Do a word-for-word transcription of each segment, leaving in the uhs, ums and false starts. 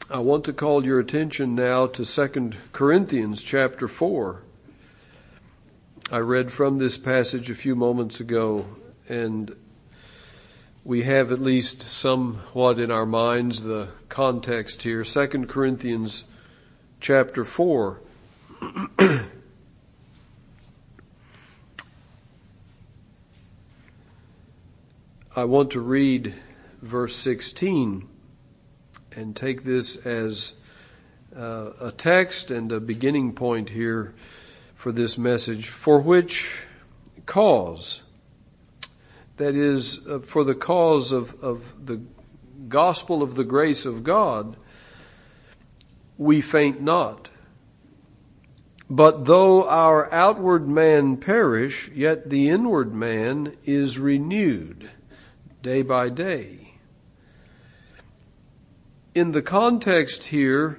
I want to call your attention now to Second Corinthians chapter four. I read from this passage a few moments ago, and we have at least somewhat in our minds the context here. Second Corinthians chapter four. I want to read verse sixteen and take this as uh, a text and a beginning point here for this message. For which cause, that is, uh, for the cause of, of the gospel of the grace of God, we faint not. But though our outward man perish, yet the inward man is renewed day by day. In the context here,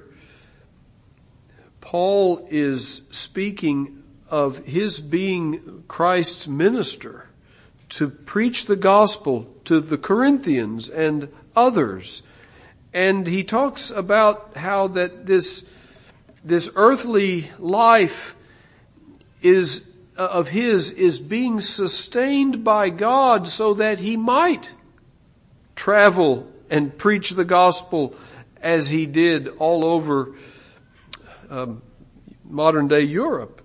Paul is speaking of his being Christ's minister to preach the gospel to the Corinthians and others. And he talks about how that this, this earthly life is, of his, is being sustained by God so that he might travel and preach the gospel as he did all over um, modern day Europe.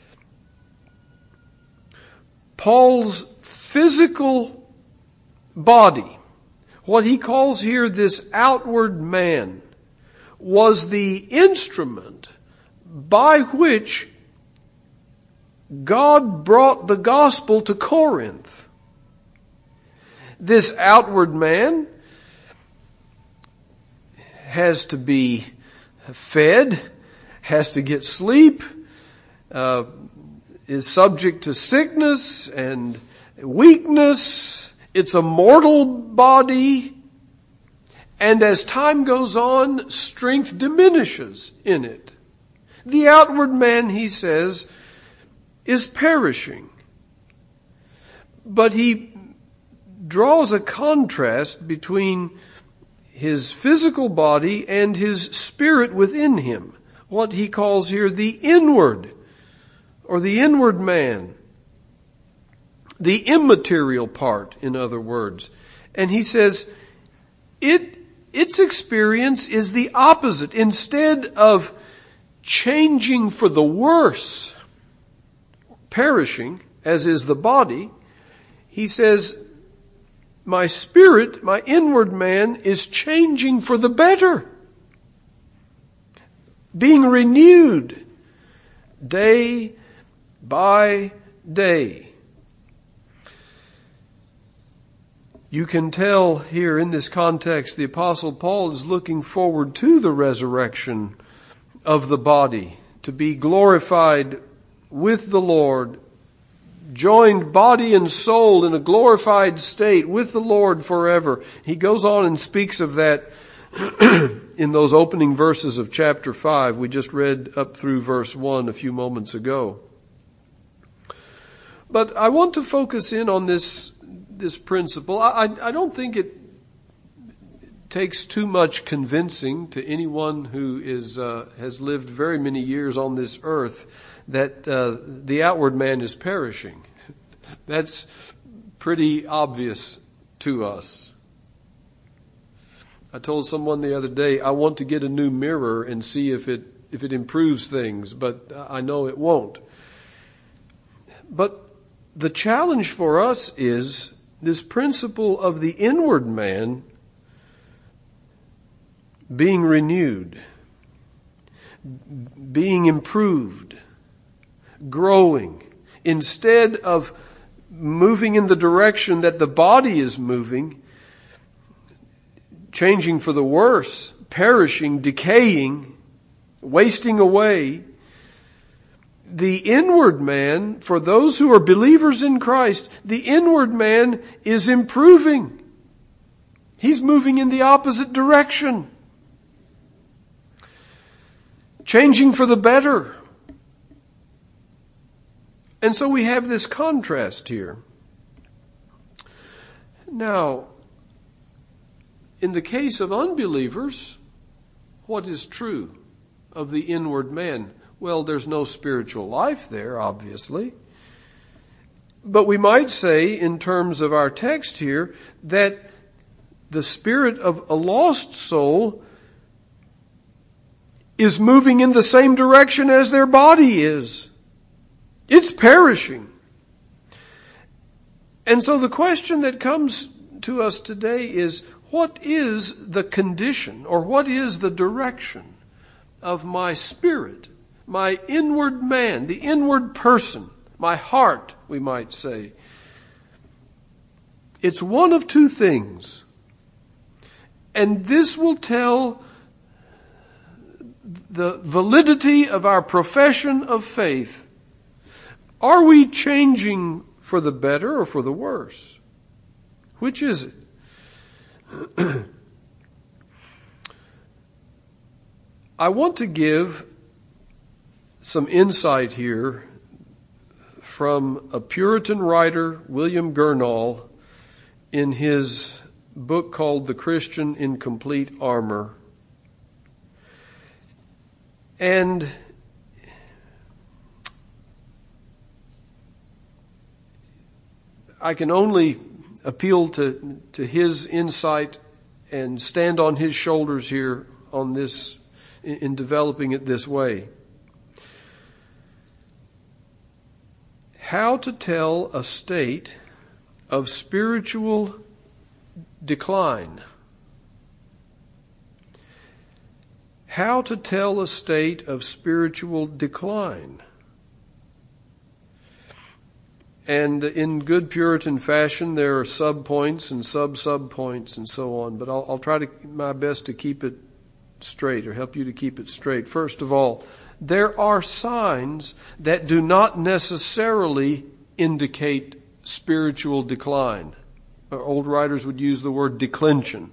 Paul's physical body, what he calls here this outward man, was the instrument by which God brought the gospel to Corinth. This outward man has to be fed, has to get sleep, uh, is subject to sickness and weakness. It's a mortal body. And as time goes on, strength diminishes in it. The outward man, he says, is perishing. But he draws a contrast between his physical body and his spirit within him. What he calls here the inward, or the inward man. The immaterial part, in other words. And he says, it, its experience is the opposite. Instead of changing for the worse, perishing, as is the body, he says, my spirit, my inward man, is changing for the better. Being renewed day by day. You can tell here in this context, the Apostle Paul is looking forward to the resurrection of the body, to be glorified with the Lord, joined body and soul in a glorified state with the Lord forever. He goes on and speaks of that in those opening verses of chapter five. We just read up through verse one a few moments ago. But I want to focus in on this, this principle. I, I don't think it takes too much convincing to anyone who is, uh, has lived very many years on this earth that uh, the outward man is perishing. That's pretty obvious to us. I told someone the other day, I want to get a new mirror and see if it if it improves things, but I know it won't. But the challenge for us is this principle of the inward man being renewed, being improved, growing, instead of moving in the direction that the body is moving, changing for the worse, perishing, decaying, wasting away. The inward man, for those who are believers in Christ, the inward man is improving. He's moving in the opposite direction, changing for the better. And so we have this contrast here. Now, in the case of unbelievers, what is true of the inward man? Well, there's no spiritual life there, obviously. But we might say, in terms of our text here, that the spirit of a lost soul is moving in the same direction as their body is. It's perishing. And so the question that comes to us today is, what is the condition, or what is the direction of my spirit, my inward man, the inward person, my heart, we might say? It's one of two things. And this will tell the validity of our profession of faith. Are we changing for the better or for the worse? Which is it? I want to give some insight here from a Puritan writer, William Gurnall, in his book called The Christian in Complete Armor. And I can only appeal to, to his insight and stand on his shoulders here on this, in, in developing it this way. How to tell a state of spiritual decline. How to tell a state of spiritual decline. And in good Puritan fashion, there are sub-points and sub-sub-points and so on. But I'll, I'll try to my best to keep it straight, or help you to keep it straight. First of all, there are signs that do not necessarily indicate spiritual decline. Old writers would use the word declension.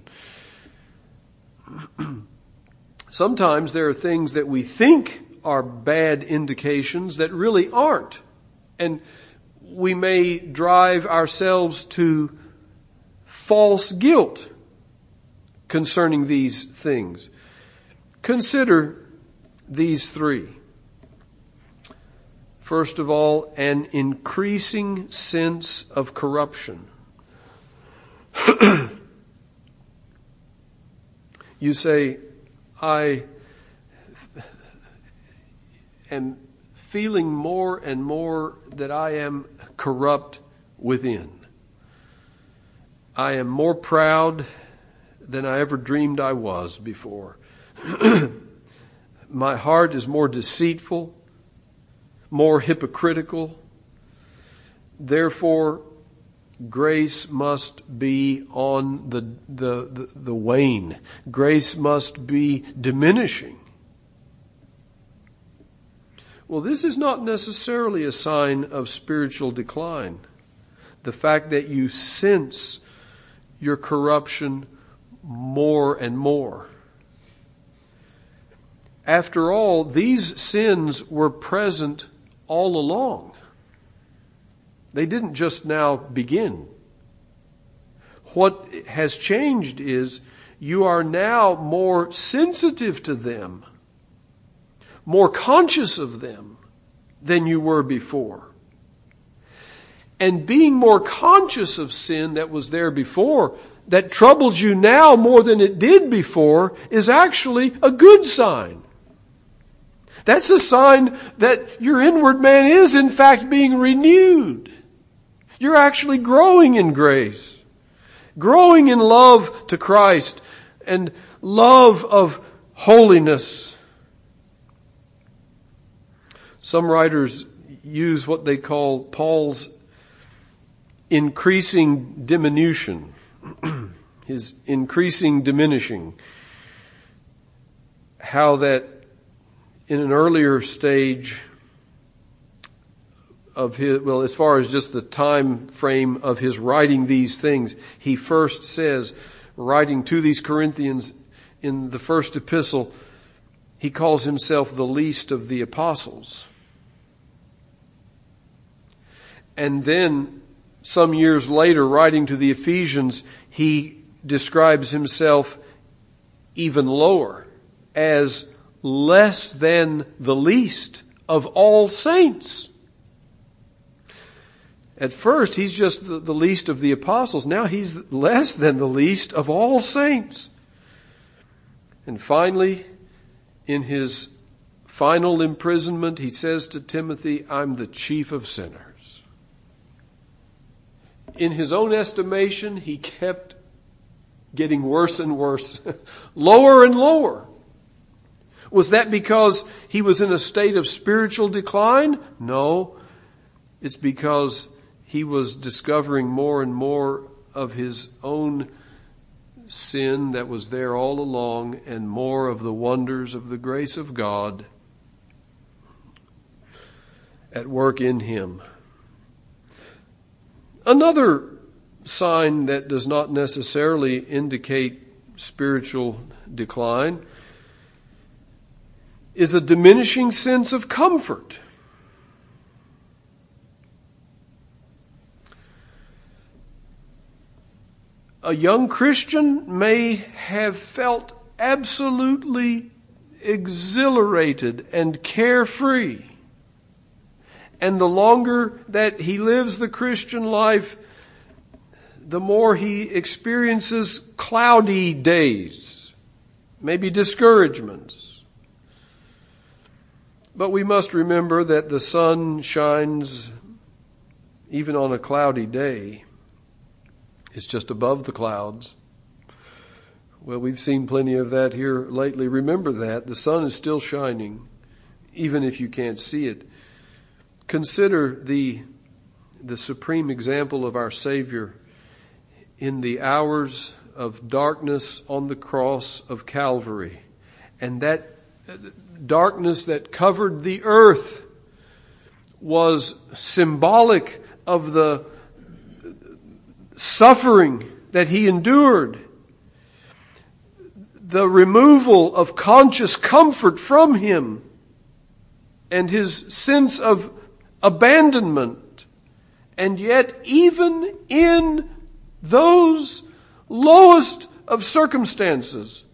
Sometimes there are things that we think are bad indications that really aren't. And we may drive ourselves to false guilt concerning these things. Consider these three. First of all, an increasing sense of corruption. You say, I am feeling more and more that I am corrupt within. I am more proud than I ever dreamed I was before. My heart is more deceitful, more hypocritical. Therefore, grace must be on the, the, the, the wane. Grace must be diminishing. Well, this is not necessarily a sign of spiritual decline. The fact that you sense your corruption more and more. After all, these sins were present all along. They didn't just now begin. What has changed is you are now more sensitive to them, more conscious of them than you were before. And being more conscious of sin that was there before, that troubles you now more than it did before, is actually a good sign. That's a sign that your inward man is in fact being renewed. You're actually growing in grace, growing in love to Christ and love of holiness. Some writers use what they call Paul's increasing diminution, his increasing diminishing. How that in an earlier stage of his, well, as far as just the time frame of his writing these things, he first says, writing to these Corinthians in the first epistle, he calls himself the least of the apostles. And then some years later, writing to the Ephesians, he describes himself even lower. as less than the least of all saints. At first, he's just the, the least of the apostles. Now he's less than the least of all saints. And finally, in his final imprisonment, he says to Timothy, I'm the chief of sinners. In his own estimation, he kept getting worse and worse, lower and lower. Was that because he was in a state of spiritual decline? No. It's because he was discovering more and more of his own sin that was there all along, and more of the wonders of the grace of God at work in him. Another sign that does not necessarily indicate spiritual decline is a diminishing sense of comfort. A young Christian may have felt absolutely exhilarated and carefree. And the longer that he lives the Christian life, the more he experiences cloudy days, maybe discouragements. But we must remember that the sun shines even on a cloudy day. It's just above the clouds. Well, we've seen plenty of that here lately. Remember that. The sun is still shining, even if you can't see it. Consider the, the supreme example of our Savior in the hours of darkness on the cross of Calvary. And that darkness that covered the earth was symbolic of the suffering that he endured, the removal of conscious comfort from him, and his sense of abandonment. And yet, even in those lowest of circumstances,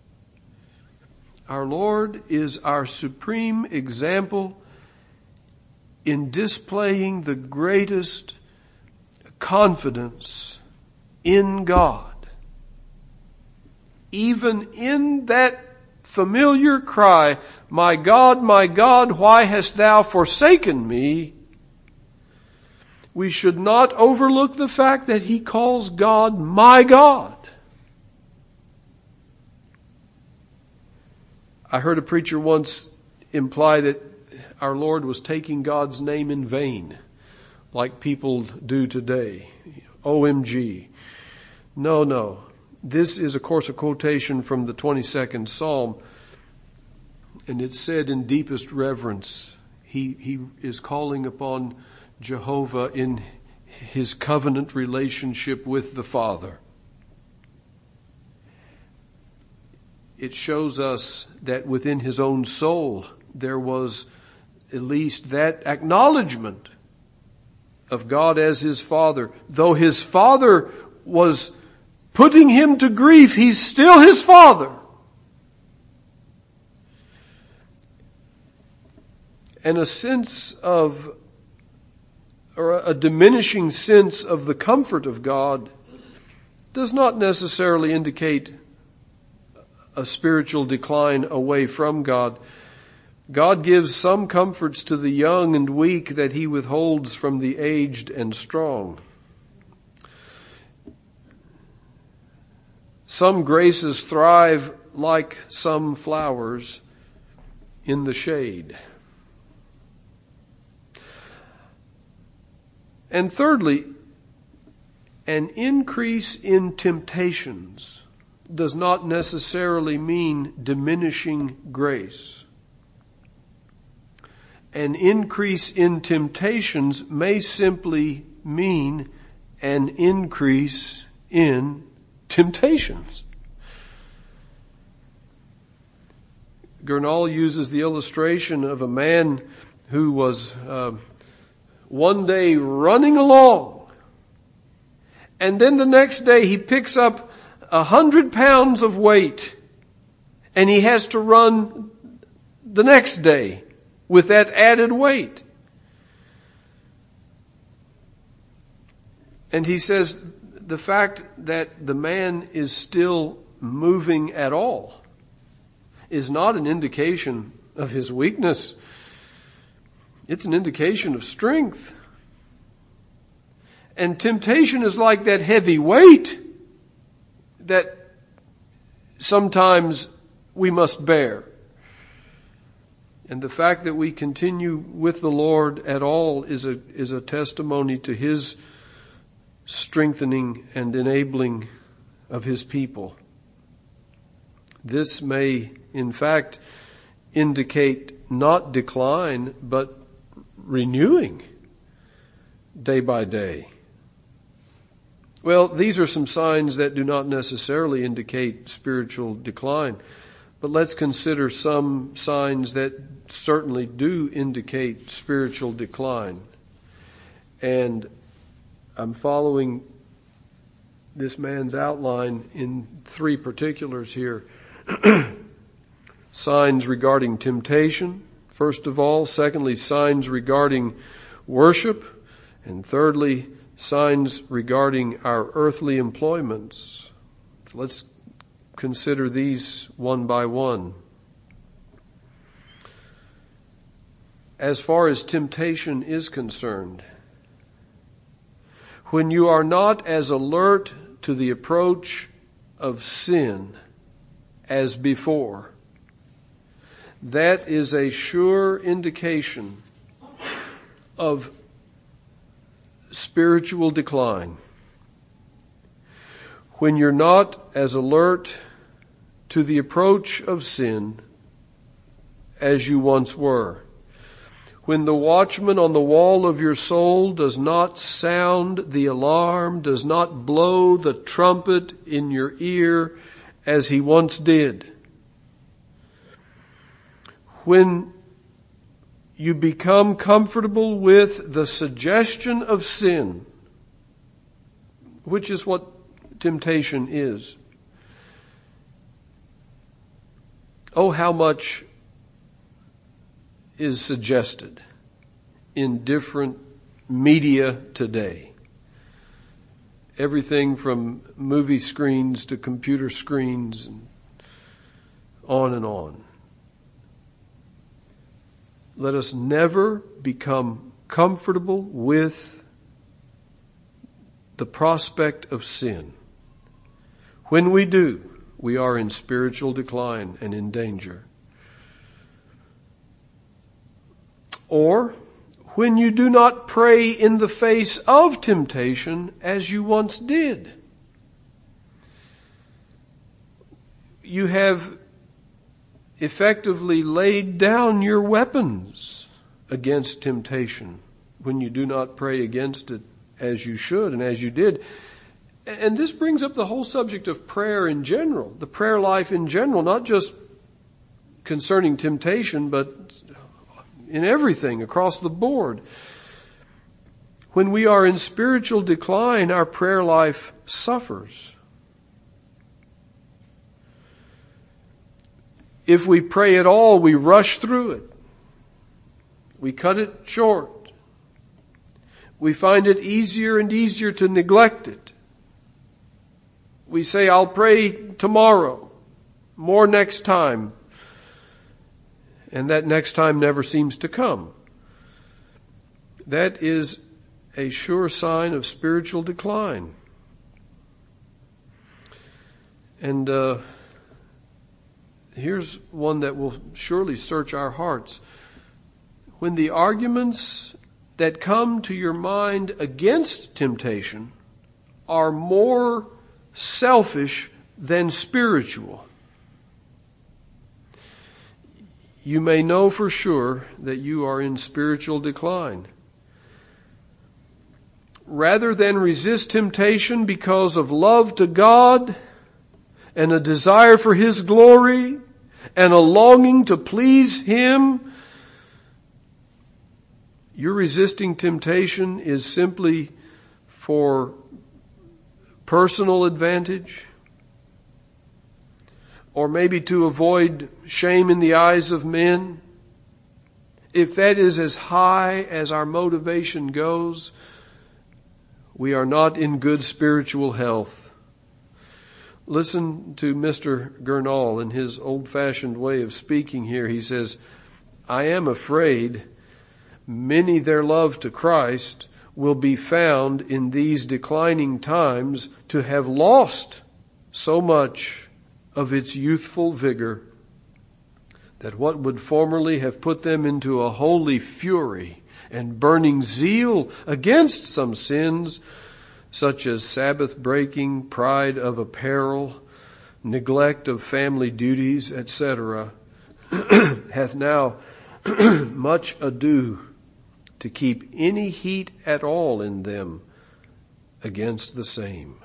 our Lord is our supreme example in displaying the greatest confidence in God. Even in that familiar cry, my God, my God, why hast thou forsaken me? We should not overlook the fact that he calls God my God. I heard a preacher once imply that our Lord was taking God's name in vain, like people do today. O M G. No, no. This is, of course, a quotation from the twenty-second Psalm, and it's said in deepest reverence. He, he is calling upon Jehovah in his covenant relationship with the Father. It shows us that within his own soul there was at least that acknowledgement of God as his Father. Though his Father was putting him to grief, he's still his Father. And a sense of, or a diminishing sense of the comfort of God does not necessarily indicate a spiritual decline away from God. God gives some comforts to the young and weak that he withholds from the aged and strong. Some graces thrive like some flowers in the shade. And thirdly, an increase in temptations does not necessarily mean diminishing grace. An increase in temptations may simply mean an increase in temptations. Gurnall uses the illustration of a man who was uh, one day running along, and then the next day he picks up a hundred pounds of weight And he has to run the next day with that added weight. And he says the fact that the man is still moving at all is not an indication of his weakness. It's an indication of strength. And temptation is like that heavy weight that sometimes we must bear. And the fact that we continue with the Lord at all is a, is a testimony to His strengthening and enabling of His people. This may, in fact, indicate not decline, but renewing day by day. Well, these are some signs that do not necessarily indicate spiritual decline, but let's consider some signs that certainly do indicate spiritual decline. And I'm following this man's outline in three particulars here. Signs regarding temptation, first of all. Secondly, signs regarding worship. And thirdly, signs regarding our earthly employments. So let's consider these one by one. As far as temptation is concerned, when you are not as alert to the approach of sin as before, that is a sure indication of spiritual decline. When you're not as alert to the approach of sin as you once were, when the watchman on the wall of your soul does not sound the alarm, does not blow the trumpet in your ear as he once did, when you become comfortable with the suggestion of sin, which is what temptation is. Oh, how much is suggested in different media today. Everything from movie screens to computer screens and on and on. Let us never become comfortable with the prospect of sin. When we do, we are in spiritual decline and in danger. Or, when you do not pray in the face of temptation as you once did. You have effectively laid down your weapons against temptation when you do not pray against it as you should and as you did. And this brings up the whole subject of prayer in general, the prayer life in general, not just concerning temptation, but in everything across the board. When we are in spiritual decline, our prayer life suffers. If we pray at all, we rush through it. We cut it short. We find it easier and easier to neglect it. We say, I'll pray tomorrow, more next time. And that next time never seems to come. That is a sure sign of spiritual decline. And uh, here's one that will surely search our hearts. When the arguments that come to your mind against temptation are more selfish than spiritual, you may know for sure that you are in spiritual decline. Rather than resist temptation because of love to God and a desire for His glory and a longing to please Him, your resisting temptation is simply for personal advantage, or maybe to avoid shame in the eyes of men, if that is as high as our motivation goes, we are not in good spiritual health. Listen to Mister Gurnall in his old-fashioned way of speaking here. He says, I am afraid many their love to Christ will be found in these declining times to have lost so much of its youthful vigor that what would formerly have put them into a holy fury and burning zeal against some sins, such as Sabbath breaking, pride of apparel, neglect of family duties, et cetera, hath now much ado to keep any heat at all in them against the same.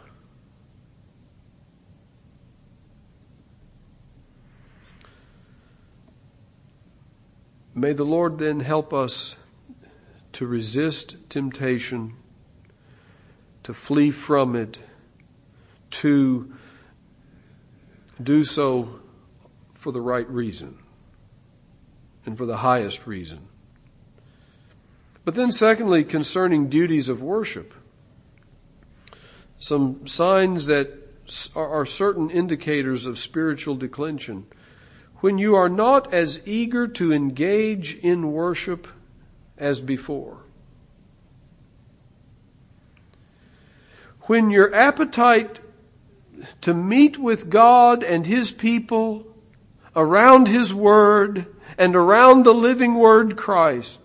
May the Lord then help us to resist temptation, to flee from it, to do so for the right reason and for the highest reason. But then secondly, concerning duties of worship, some signs that are certain indicators of spiritual declension. When you are not as eager to engage in worship as before. When your appetite to meet with God and His people around His Word and around the living Word Christ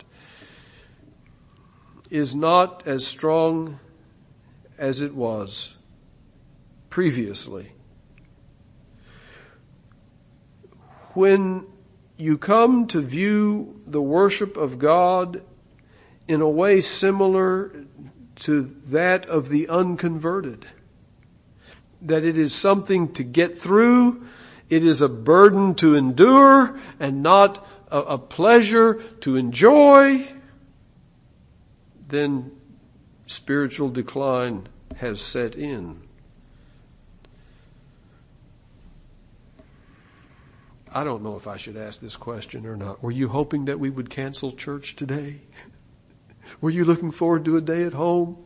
is not as strong as it was previously. When you come to view the worship of God in a way similar to that of the unconverted, that it is something to get through, it is a burden to endure and not a, a pleasure to enjoy, then spiritual decline has set in. I don't know if I should ask this question or not. Were you hoping that we would cancel church today? Were you looking forward to a day at home?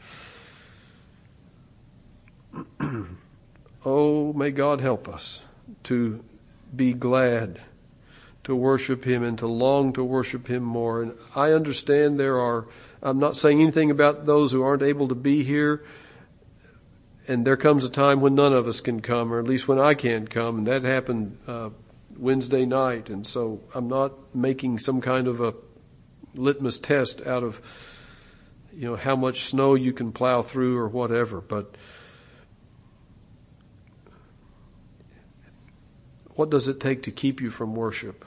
Oh, may God help us to be glad to worship Him and to long to worship Him more. And I understand there are, I'm not saying anything about those who aren't able to be here. And there comes a time when none of us can come, or at least when I can't come. And that happened uh, Wednesday night. And so I'm not making some kind of a litmus test out of, you know, how much snow you can plow through or whatever. But what does it take to keep you from worship?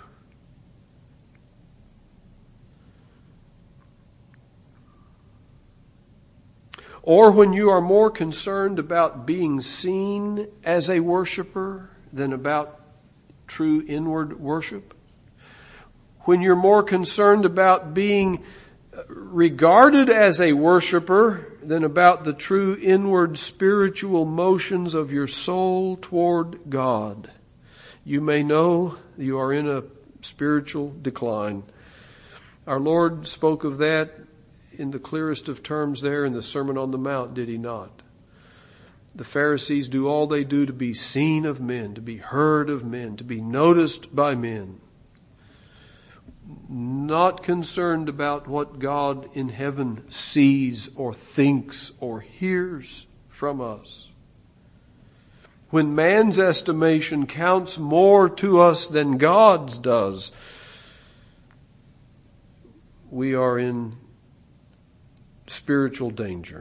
Or when you are more concerned about being seen as a worshiper than about true inward worship? When you're more concerned about being regarded as a worshiper than about the true inward spiritual motions of your soul toward God, you may know you are in a spiritual decline. Our Lord spoke of that in the clearest of terms there in the Sermon on the Mount, did He not? The Pharisees do all they do to be seen of men, to be heard of men, to be noticed by men. Not concerned about what God in heaven sees or thinks or hears from us. When man's estimation counts more to us than God's does, we are in spiritual danger.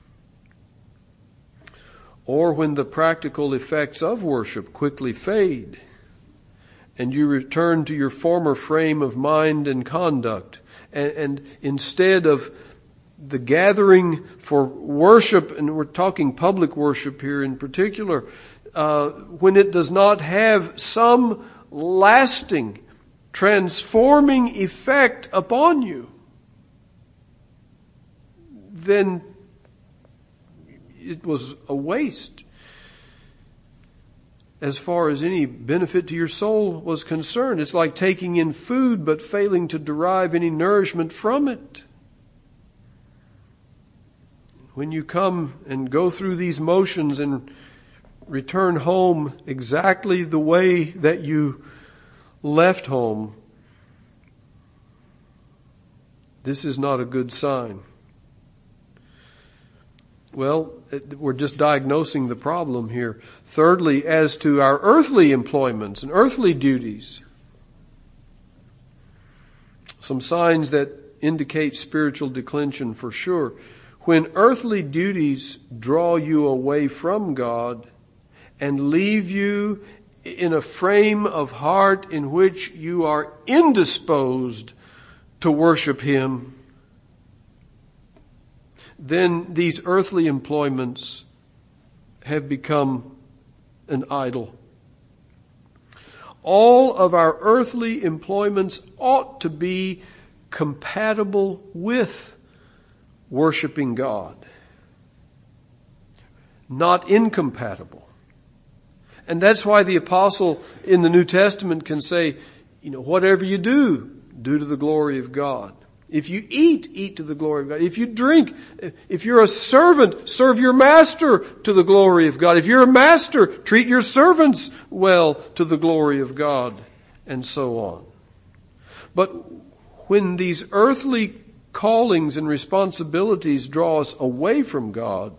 Or when the practical effects of worship quickly fade and you return to your former frame of mind and conduct, and, and instead of the gathering for worship, and we're talking public worship here in particular, uh, when it does not have some lasting, transforming effect upon you, then it was a waste. as far as any benefit to your soul was concerned. It's like taking in food but failing to derive any nourishment from it. When you come and go through these motions and return home exactly the way that you left home, this is not a good sign. Well, we're just diagnosing the problem here. Thirdly, as to our earthly employments and earthly duties, some signs that indicate spiritual declension for sure. When earthly duties draw you away from God and leave you in a frame of heart in which you are indisposed to worship Him, then these earthly employments have become an idol. All of our earthly employments ought to be compatible with worshiping God, not incompatible. And that's why the apostle in the New Testament can say, you know, whatever you do, do to the glory of God. If you eat, eat to the glory of God. If you drink, if you're a servant, serve your master to the glory of God. If you're a master, treat your servants well to the glory of God, and so on. But when these earthly callings and responsibilities draw us away from God,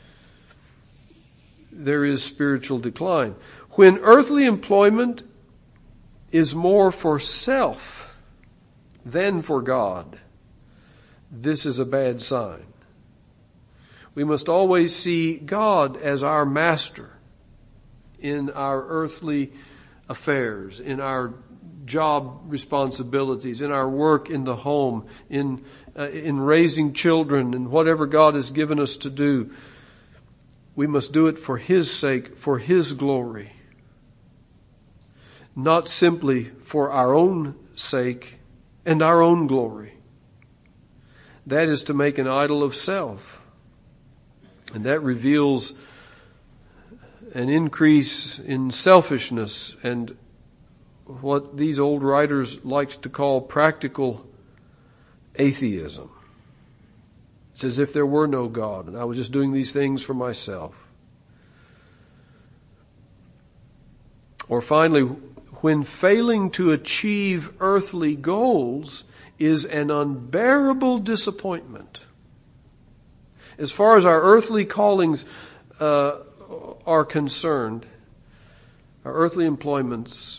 there is spiritual decline. When earthly employment is more for self than for God, this is a bad sign. We must always see God as our master in our earthly affairs, in our job responsibilities, in our work in the home, in uh, in raising children, and whatever God has given us to do. We must do it for His sake, for His glory, not simply for our own sake and our own glory. That is to make an idol of self. And that reveals an increase in selfishness and what these old writers liked to call practical atheism. It's as if there were no God and I was just doing these things for myself. Or finally, when failing to achieve earthly goals is an unbearable disappointment. As far as our earthly callings uh, are concerned, our earthly employments,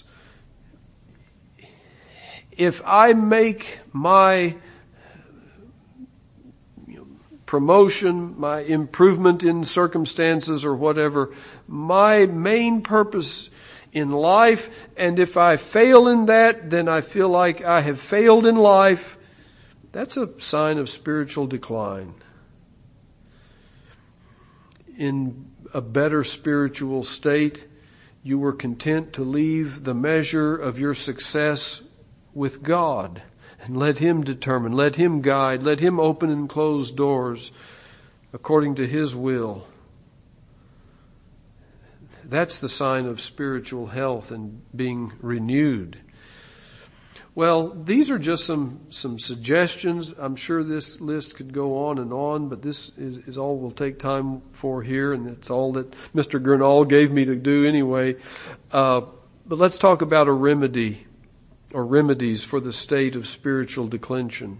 if I make my you know, promotion, my improvement in circumstances or whatever, my main purpose in life, and if I fail in that, then I feel like I have failed in life, that's a sign of spiritual decline. In a better spiritual state, you were content to leave the measure of your success with God and let Him determine, let Him guide, let Him open and close doors according to His will. That's the sign of spiritual health and being renewed. Well, these are just some, some suggestions. I'm sure this list could go on and on, but this is, is all we'll take time for here, and it's all that Mister Gurnall gave me to do anyway. Uh, but let's talk about a remedy, or remedies for the state of spiritual declension.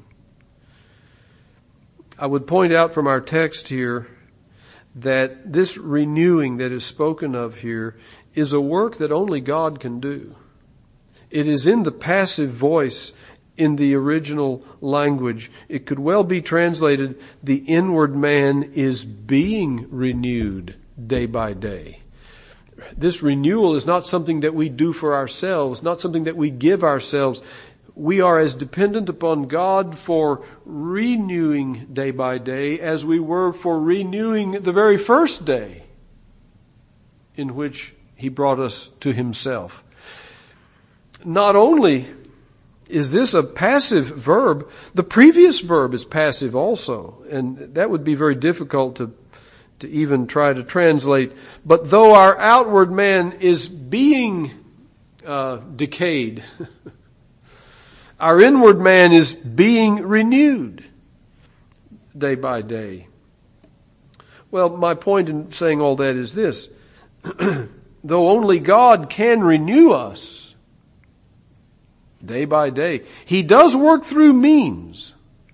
I would point out from our text here that this renewing that is spoken of here is a work that only God can do. It is in the passive voice in the original language. It could well be translated, the inward man is being renewed day by day. This renewal is not something that we do for ourselves, not something that we give ourselves. We are as dependent upon God for renewing day by day as we were for renewing the very first day in which He brought us to Himself. Not only is this a passive verb, the previous verb is passive also, and that would be very difficult to to even try to translate. But though our outward man is being uh, decayed, our inward man is being renewed day by day. Well, my point in saying all that is this. Though only God can renew us day by day, He does work through means.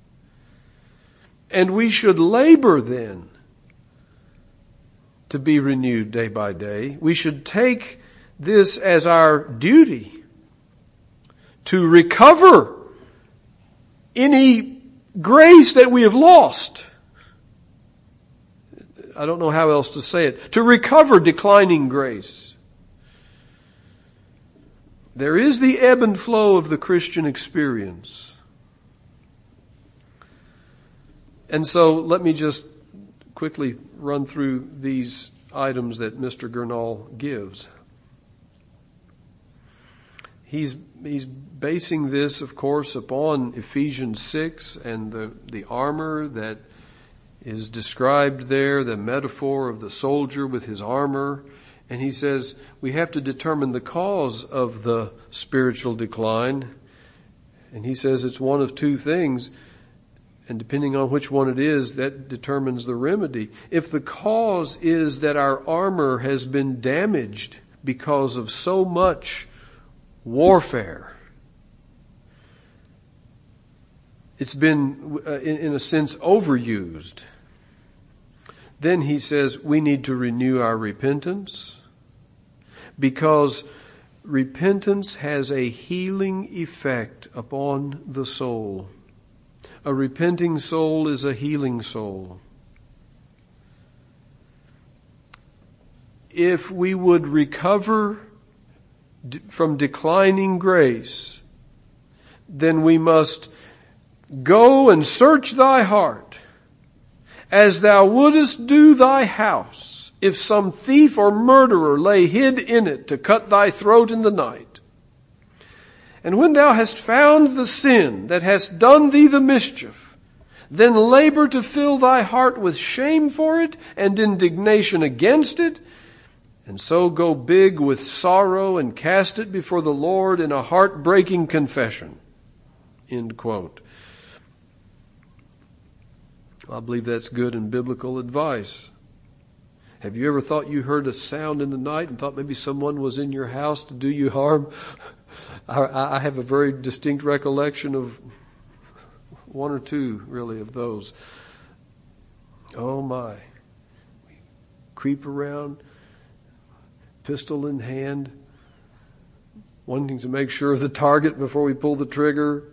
And we should labor then to be renewed day by day. We should take this as our duty to recover any grace that we have lost. I don't know how else to say it. To recover declining grace. There is the ebb and flow of the Christian experience. And so let me just quickly run through these items that Mister Gurnall gives. He's, he's basing this, of course, upon Ephesians six and the, the armor that is described there, the metaphor of the soldier with his armor. And he says we have to determine the cause of the spiritual decline. And he says it's one of two things. And depending on which one it is, that determines the remedy. If the cause is that our armor has been damaged because of so much warfare, it's been, uh, in, in a sense, overused, then he says we need to renew our repentance, because repentance has a healing effect upon the soul. A repenting soul is a healing soul. If we would recover from declining grace, then we must go and search thy heart, as thou wouldest do thy house, if some thief or murderer lay hid in it to cut thy throat in the night. And when thou hast found the sin that hast done thee the mischief, then labor to fill thy heart with shame for it and indignation against it, and so go big with sorrow and cast it before the Lord in a heart-breaking confession. End quote. I believe that's good and biblical advice. Have you ever thought you heard a sound in the night and thought maybe someone was in your house to do you harm? I, I have a very distinct recollection of one or two, really, of those. Oh my. We creep around, pistol in hand, wanting to make sure of the target before we pull the trigger.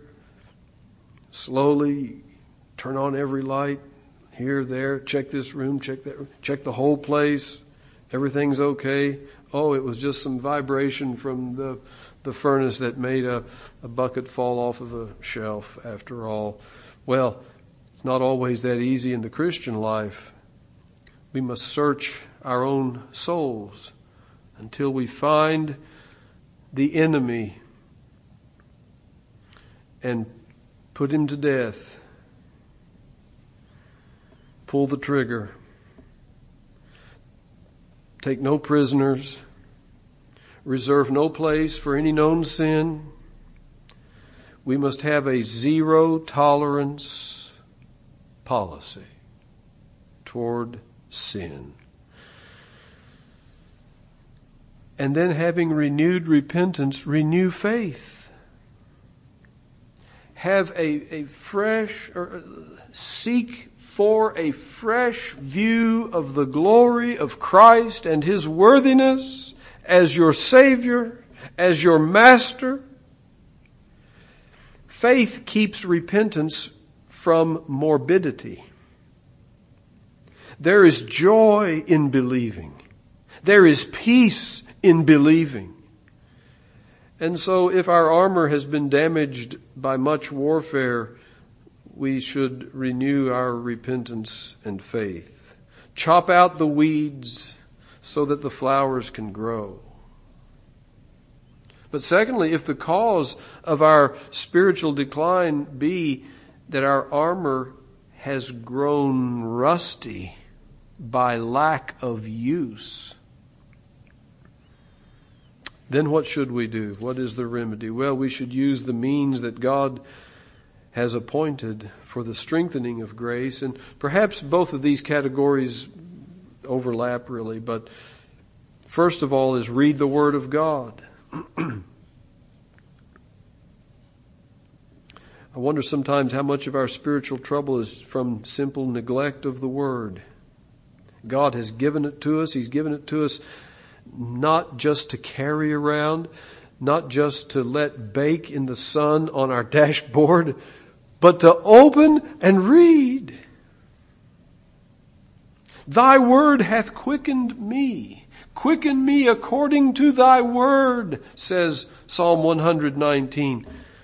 Slowly turn on every light, here, there, check this room, check that room, check the whole place. Everything's okay. Oh, it was just some vibration from the the furnace that made a, a bucket fall off of a shelf after all. Well, it's not always that easy in the Christian life. We must search our own souls until we find the enemy and put him to death. Pull the trigger. Take no prisoners. Reserve no place for any known sin. We must have a zero tolerance policy toward sin. And then, having renewed repentance, renew faith. Have a, a fresh, or seek for a fresh view of the glory of Christ and His worthiness as your Savior, as your Master. Faith keeps repentance from morbidity. There is joy in believing. There is peace in believing. And so if our armor has been damaged by much warfare, we should renew our repentance and faith. Chop out the weeds so that the flowers can grow. But secondly, if the cause of our spiritual decline be that our armor has grown rusty by lack of use. Then what should we do? What is the remedy? Well, we should use the means that God has appointed for the strengthening of grace. And perhaps both of these categories overlap really, but first of all is read the Word of God. I wonder sometimes how much of our spiritual trouble is from simple neglect of the Word. God has given it to us. He's given it to us not just to carry around, not just to let bake in the sun on our dashboard, but to open and read. Thy word hath quickened me. Quicken me according to thy word, says Psalm one nineteen.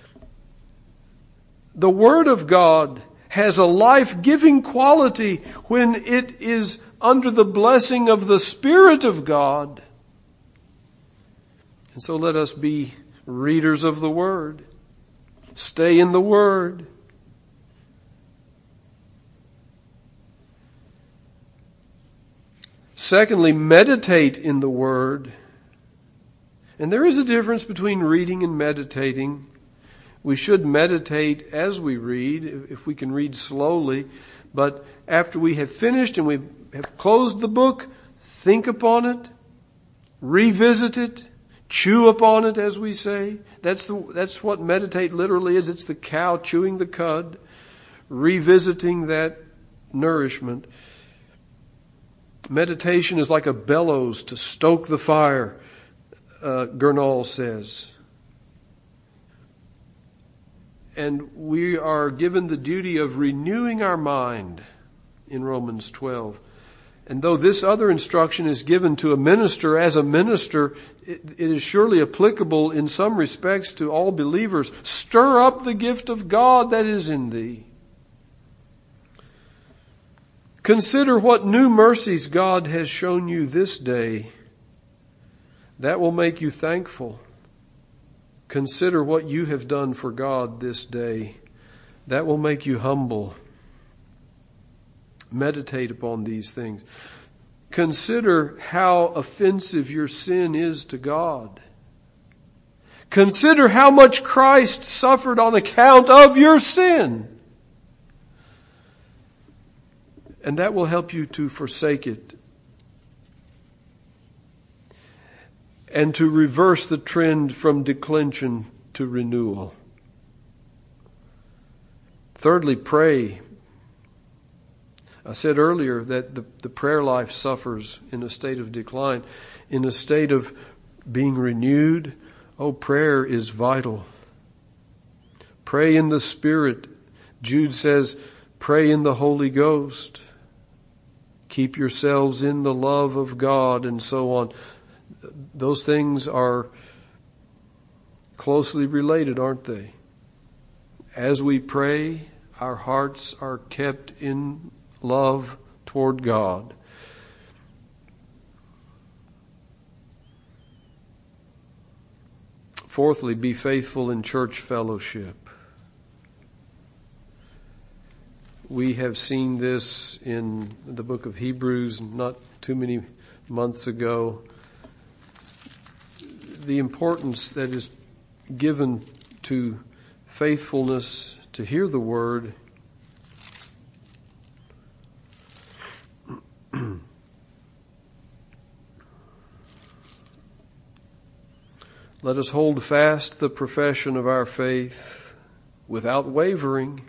The Word of God has a life-giving quality when it is under the blessing of the Spirit of God. And so let us be readers of the Word. Stay in the Word. Secondly, meditate in the Word. And there is a difference between reading and meditating. We should meditate as we read, if we can read slowly. But after we have finished and we have closed the book, think upon it, revisit it, chew upon it, as we say. That's the, that's what meditate literally is. It's the cow chewing the cud, revisiting that nourishment. Meditation is like a bellows to stoke the fire, uh, Gurnall says. And we are given the duty of renewing our mind in Romans twelve. And though this other instruction is given to a minister as a minister, it, it is surely applicable in some respects to all believers. Stir up the gift of God that is in thee. Consider what new mercies God has shown you this day. That will make you thankful. Consider what you have done for God this day. That will make you humble. Meditate upon these things. Consider how offensive your sin is to God. Consider how much Christ suffered on account of your sin. And that will help you to forsake it and to reverse the trend from declension to renewal. Thirdly, pray. I said earlier that the, the prayer life suffers in a state of decline, in a state of being renewed. Oh, prayer is vital. Pray in the Spirit. Jude says, pray in the Holy Ghost. Keep yourselves in the love of God, and so on. Those things are closely related, aren't they? As we pray, our hearts are kept in love toward God. Fourthly, be faithful in church fellowship. We have seen this in the book of Hebrews not too many months ago. The importance that is given to faithfulness to hear the word. Let us hold fast the profession of our faith without wavering.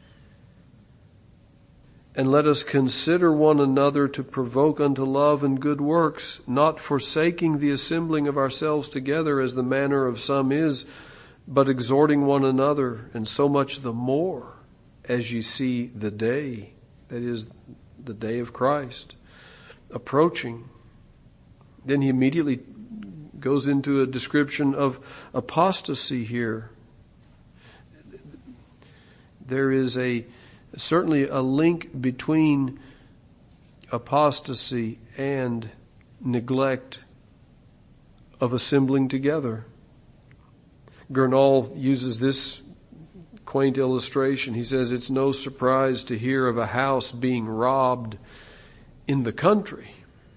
And let us consider one another to provoke unto love and good works, not forsaking the assembling of ourselves together as the manner of some is, but exhorting one another, and so much the more as ye see the day, that is, the day of Christ, approaching. Then he immediately goes into a description of apostasy here. There is a certainly a link between apostasy and neglect of assembling together. Gurnall uses this quaint illustration. He says, it's no surprise to hear of a house being robbed in the country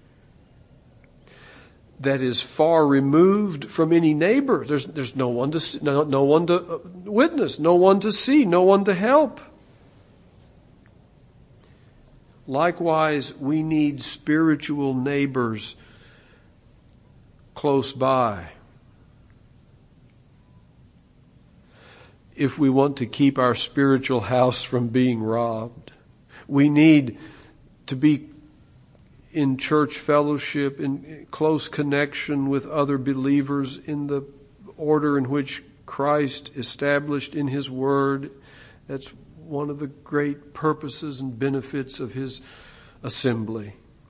that is far removed from any neighbor. There's, there's no one to see, no, no one to witness, no one to see, no one to help. Likewise, we need spiritual neighbors close by if we want to keep our spiritual house from being robbed. We need to be in church fellowship, in close connection with other believers in the order in which Christ established in His Word. That's one of the great purposes and benefits of His assembly.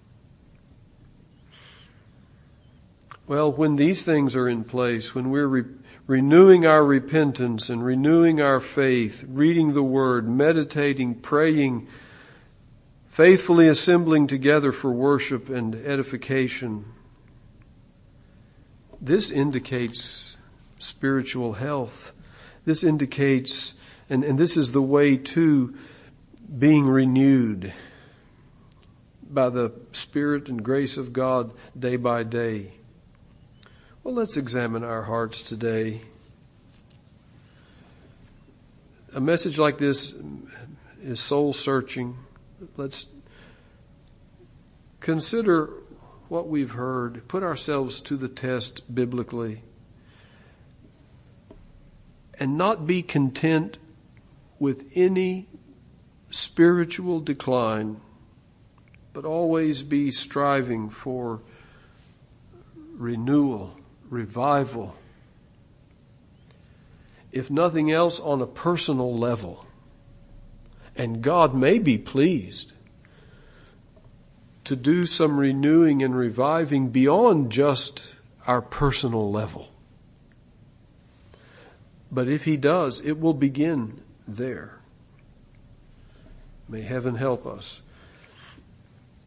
Well, when these things are in place, when we're re- renewing our repentance and renewing our faith, reading the Word, meditating, praying, faithfully assembling together for worship and edification, this indicates spiritual health. This indicates, and, and this is the way to being renewed by the Spirit and grace of God day by day. Well, let's examine our hearts today. A message like this is soul searching. Let's consider what we've heard, put ourselves to the test biblically, and not be content with any spiritual decline, but always be striving for renewal, revival. If nothing else, on a personal level. And God may be pleased to do some renewing and reviving beyond just our personal level. But if He does, it will begin there. May heaven help us.